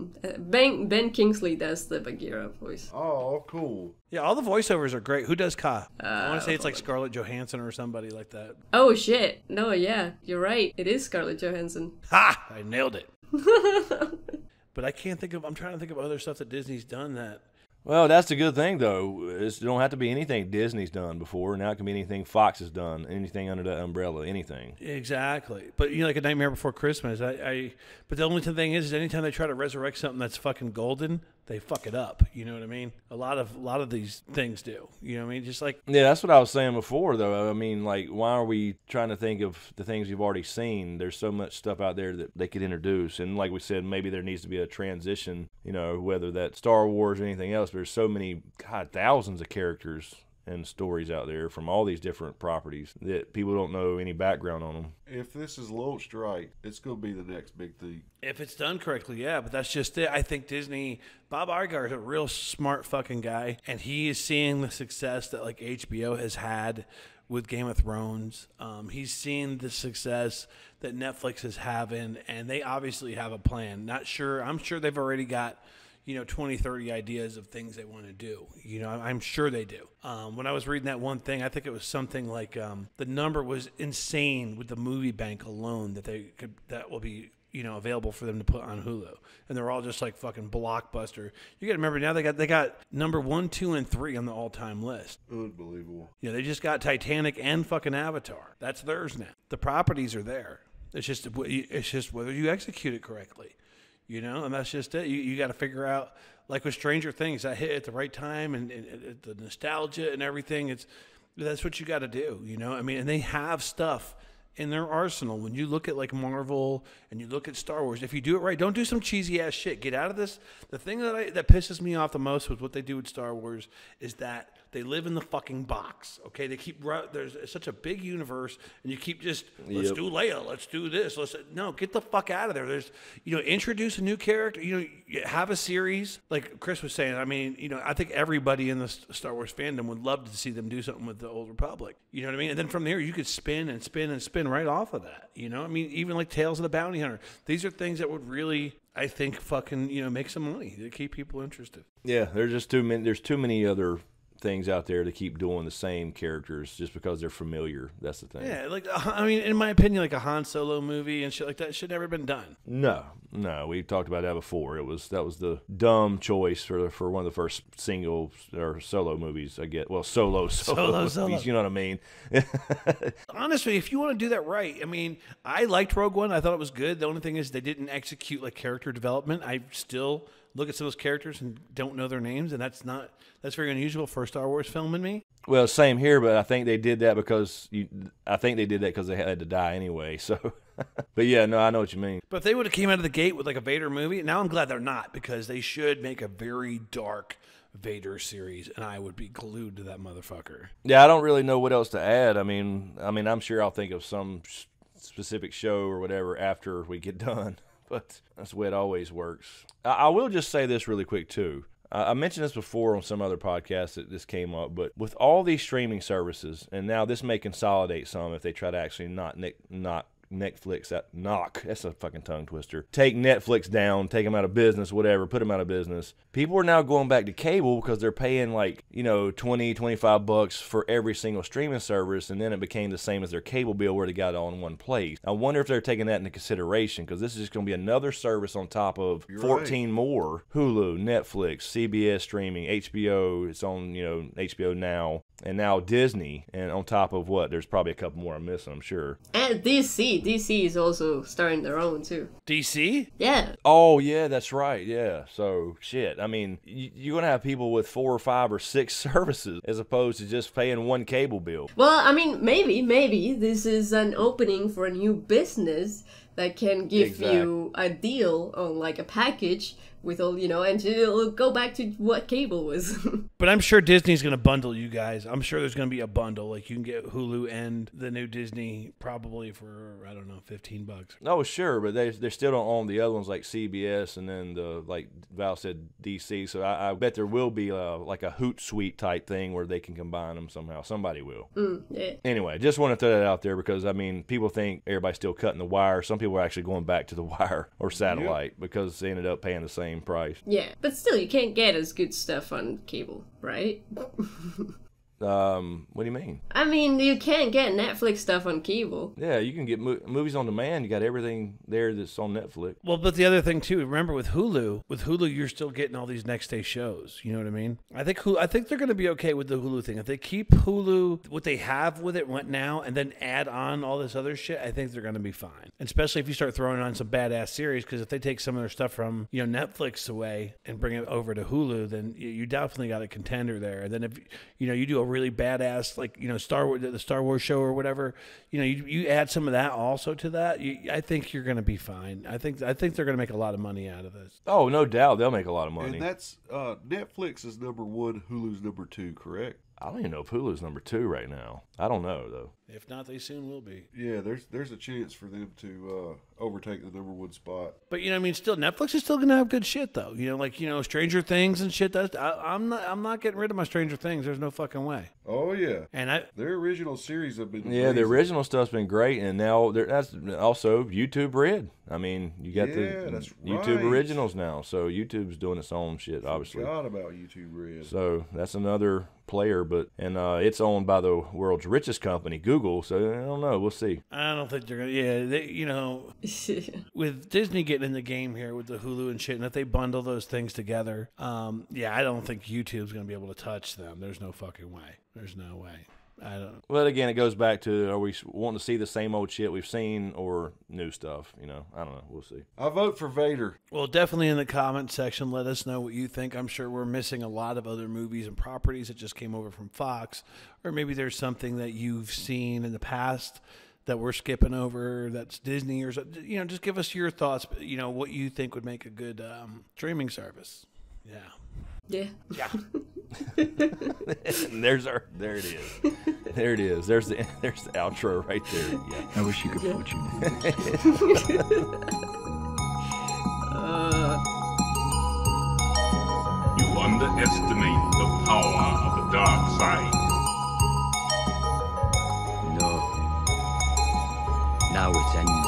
Ben Kingsley does the Bagheera voice. Oh, cool. Yeah, all the voiceovers are great. Who does Ka? I want to say it's like Scarlett Johansson or somebody like that. Oh shit! No, yeah, you're right. It is Scarlett Johansson. Ha! I nailed it. But I can't think of. I'm trying to think of other stuff that Disney's done that. Well, that's the good thing, though. It don't have to be anything Disney's done before. Now it can be anything Fox has done, anything under that umbrella, anything. Exactly. But, like A Nightmare Before Christmas, but the only thing is anytime they try to resurrect something that's fucking golden, they fuck it up. You know what I mean? A lot of these things do. You know what I mean? Just like... Yeah, that's what I was saying before, though. I mean, like, why are we trying to think of the things you've already seen? There's so much stuff out there that they could introduce. And like we said, maybe there needs to be a transition, whether that's Star Wars or anything else. There's so many, thousands of characters and stories out there from all these different properties that people don't know any background on them. If this is launched right, it's going to be the next big thing. If it's done correctly, yeah, but that's just it. I think Disney, Bob Iger is a real smart fucking guy, and he is seeing the success that like HBO has had with Game of Thrones. He's seen the success that Netflix is having, and they obviously have a plan. Not sure. I'm sure they've already got 20, 30 ideas of things they want to do. I'm sure they do. When I was reading that one thing, I think it was something like the number was insane with the movie bank alone that will be available for them to put on Hulu, and they're all just like fucking blockbuster. You got to remember now they got number 1, 2, and 3 on the all-time list. Unbelievable. They just got Titanic and fucking Avatar. That's theirs now. The properties are there. It's just whether you execute it correctly. And that's just it. You got to figure out, like with Stranger Things, that hit at the right time and the nostalgia and everything. That's what you got to do, I mean, and they have stuff in their arsenal. When you look at like Marvel and you look at Star Wars, if you do it right, don't do some cheesy ass shit. Get out of this. The thing that pisses me off the most with what they do with Star Wars is that they live in the fucking box. Okay, there's such a big universe, and you keep just let's do Leia, let's do this. No, get the fuck out of there. There's introduce a new character. Have a series like Chris was saying. I mean, I think everybody in the Star Wars fandom would love to see them do something with the Old Republic. You know what I mean? And then from there, you could spin and spin and spin right off of that. I mean, even like Tales of the Bounty Hunter. These are things that would really, I think, fucking make some money to keep people interested. Yeah, there's just too many. There's too many other things out there to keep doing the same characters just because they're familiar. That's the thing. Yeah, like I mean, in my opinion, like a Han Solo movie and shit like that should never been done. No, we talked about that before. That was the dumb choice for one of the first single or solo movies. I get solo movies. You know what I mean? Honestly, if you want to do that right, I mean, I liked Rogue One. I thought it was good. The only thing is they didn't execute like character development. I still look at some of those characters and don't know their names, and that's very unusual for a Star Wars film in me. Well, same here, but I think they did that because they had to die anyway. So, but yeah, no, I know what you mean. But if they would have came out of the gate with like a Vader movie, now I'm glad they're not, because they should make a very dark Vader series, and I would be glued to that motherfucker. Yeah, I don't really know what else to add. I mean, I'm sure I'll think of some specific show or whatever after we get done. But that's the way it always works. I will just say this really quick, too. I mentioned this before on some other podcasts that this came up, but with all these streaming services, and now this may consolidate some if they try to actually not Netflix that's a fucking tongue twister. Take Netflix down, take them out of business, whatever, put them out of business. People are now going back to cable because they're paying like, $20-$25 for every single streaming service, and then it became the same as their cable bill where they got it all in one place. I wonder if they're taking that into consideration, because this is just going to be another service on top of 14 more. Hulu, Netflix, CBS streaming, HBO, it's on, HBO Now, and now Disney, and on top of what? There's probably a couple more I'm missing, I'm sure. And DC is also starting their own too. DC? Yeah. Oh, yeah, that's right, yeah. So, shit, I mean, you're going to have people with 4 or 5 or 6 services as opposed to just paying one cable bill. Well, I mean, maybe this is an opening for a new business that can give you a deal on like a package with all, and it'll go back to what cable was. But I'm sure Disney's going to bundle you guys. I'm sure there's going to be a bundle. Like you can get Hulu and the new Disney probably for, I don't know, $15. Oh, sure, but they still don't own the other ones like CBS and then like Val said, DC. So I bet there will be like a Hootsuite type thing where they can combine them somehow. Somebody will. Yeah. Anyway, just want to throw that out there because, I mean, people think everybody's still cutting the wire. Some people are actually going back to the wire or satellite because they ended up paying the same price. Yeah, but still, you can't get as good stuff on cable, right? What do you mean? I mean, you can't get Netflix stuff on cable. Yeah, you can get movies on demand. You got everything there that's on Netflix. Well, but the other thing too, remember with Hulu, you're still getting all these next day shows. You know what I mean? I think they're going to be okay with the Hulu thing. If they keep Hulu, what they have with it now, and then add on all this other shit, I think they're going to be fine. And especially if you start throwing on some badass series, because if they take some of their stuff from Netflix away and bring it over to Hulu, then you definitely got a contender there. And then if you do a really badass the Star Wars show or whatever, you add some of that also to that, I think you're going to be fine. I think they're going to make a lot of money out of this. Oh, no doubt they'll make a lot of money. And that's Netflix is number 1, Hulu's number 2, correct? I don't even know if Hulu's number 2 right now. I don't know though. If not, they soon will be. Yeah, there's a chance for them to overtake the number 1 spot. But still Netflix is still gonna have good shit though. Stranger Things and shit. I'm not getting rid of my Stranger Things. There's no fucking way. Oh yeah, and their original series have been amazing. The original stuff's been great, and now that's also YouTube Red. I mean, you got that's YouTube right. originals now, so YouTube's doing its own shit. Obviously, forgot about YouTube Red. So that's another player, and it's owned by the world's richest company, Google. So I don't know. We'll see. I don't think they're gonna. Yeah, with Disney getting in the game here with the Hulu and shit, and if they bundle those things together, I don't think YouTube's gonna be able to touch them. There's no fucking way. There's no way. I don't. Well, again, it goes back to, are we wanting to see the same old shit we've seen or new stuff? I don't know. We'll see. I vote for Vader. Well, definitely in the comment section, let us know what you think. I'm sure we're missing a lot of other movies and properties that just came over from Fox, or maybe there's something that you've seen in the past that we're skipping over that's Disney or something. Just give us your thoughts. What you think would make a good streaming service. Yeah. Yeah. There it is. There it is. There's the outro right there. Yeah. I wish you could put you. You underestimate the power of the dark side. No. Now it's ended.